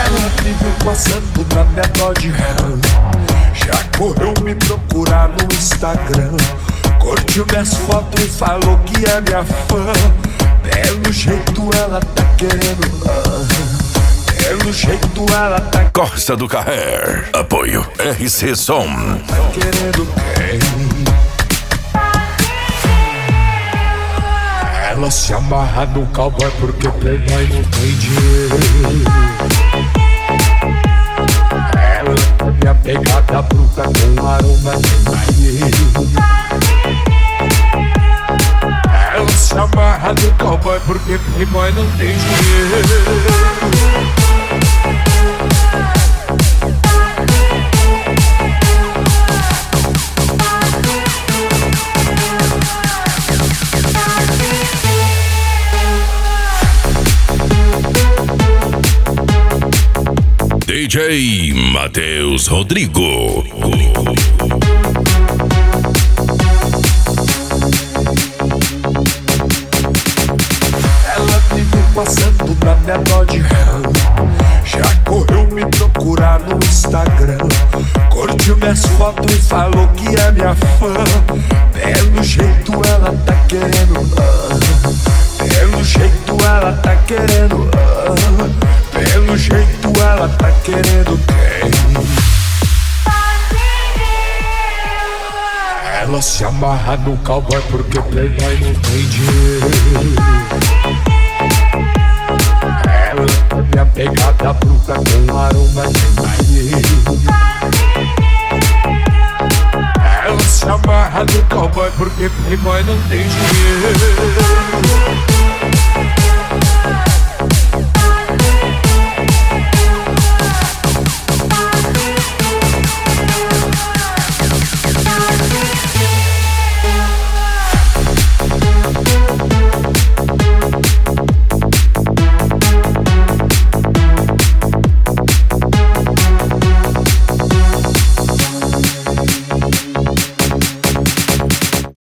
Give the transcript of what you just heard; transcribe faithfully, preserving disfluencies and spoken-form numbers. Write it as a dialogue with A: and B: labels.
A: Ela vive passando na minha Dodge Ram. Já correu me procurar no Instagram, curtiu minhas fotos e falou que é minha fã. Pelo jeito ela tá querendo, ah, pelo jeito ela tá
B: Costa do Carrer. Apoio R C Som.
A: Tá querendo quem? Ela se amarra no cowboy porque playboy não tem dinheiro. Ela é minha pegada bruta com aroma de marinheiro. Ela se amarra no cowboy porque playboy não tem dinheiro.
B: D J Matheus Rodrigo.
A: Ela vive passando na minha Dodge Ram. Já correu me procurar no Instagram, curtiu minhas fotos e falou que é minha fã. Pelo jeito ela tá querendo, ah, pelo jeito ela tá querendo, ah, pelo jeito ela tá querendo quem? Ela se amarra no cowboy porque playboy não tem dinheiro. Ela é minha pegada bruta com aroma de marinheiro. Ela se amarra no cowboy porque playboy não tem dinheiro.